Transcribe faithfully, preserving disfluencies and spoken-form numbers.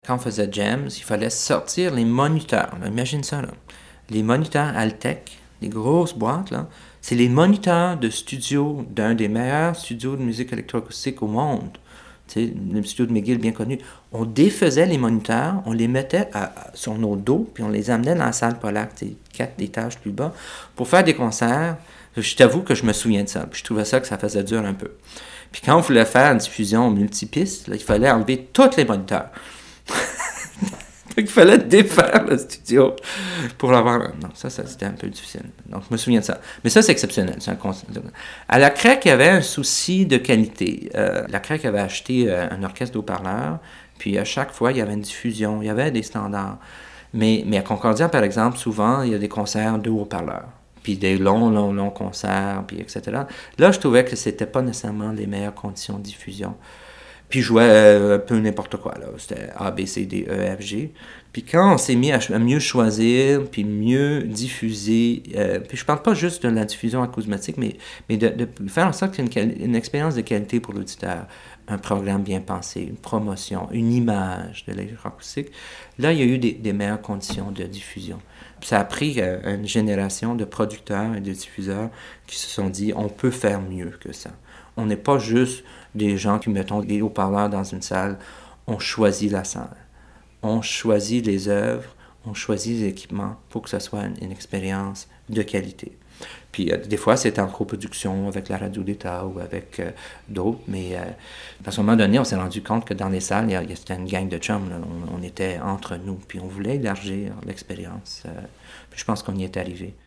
Quand on faisait Jams, il fallait sortir les moniteurs. Là, imagine ça, là. Les moniteurs Altec, les grosses boîtes, là, c'est les moniteurs de studio d'un des meilleurs studios de musique électroacoustique au monde. Tu sais, le studio de McGill bien connu. On défaisait les moniteurs, on les mettait à, à, sur nos dos, puis on les amenait dans la salle Polac, quatre étages plus bas, pour faire des concerts. Je t'avoue que je me souviens de ça, puis je trouvais ça que ça faisait dur un peu. Puis quand on voulait faire une diffusion multipiste, là, il fallait enlever tous les moniteurs. Donc, il fallait défaire le studio pour l'avoir. Non, ça, ça, c'était un peu difficile. Donc, je me souviens de ça. Mais ça, c'est exceptionnel. C'est un concept. À la C R E C, il y avait un souci de qualité. Euh, la C R E C avait acheté euh, un orchestre d'haut-parleurs, puis à chaque fois, il y avait une diffusion, il y avait des standards. Mais, mais à Concordia, par exemple, souvent, il y a des concerts de haut-parleurs, puis des longs, longs, longs concerts, puis et cetera. Là, je trouvais que c'était pas nécessairement les meilleures conditions de diffusion. Puis je jouais euh, un peu n'importe quoi, là. C'était A, B, C, D, E, F, G. Puis quand on s'est mis à, à mieux choisir, puis mieux diffuser, euh, puis je parle pas juste de la diffusion acousmatique, mais, mais de, de faire en sorte qu'il y ait une, une expérience de qualité pour l'auditeur, un programme bien pensé, une promotion, une image de l'électroacoustique, là, il y a eu des, des meilleures conditions de diffusion. Puis ça a pris euh, une génération de producteurs et de diffuseurs qui se sont dit, on peut faire mieux que ça. On n'est pas juste des gens qui mettons des haut-parleurs dans une salle. On choisit la salle. On choisit les œuvres. On choisit les équipements pour que ce soit une, une expérience de qualité. Puis euh, des fois, c'était en coproduction avec la Radio d'État ou avec euh, d'autres, mais euh, à ce moment donné, on s'est rendu compte que dans les salles, il y a, c'était une gang de chums. Là. On, on était entre nous, puis on voulait élargir l'expérience. Euh, puis je pense qu'on y est arrivé.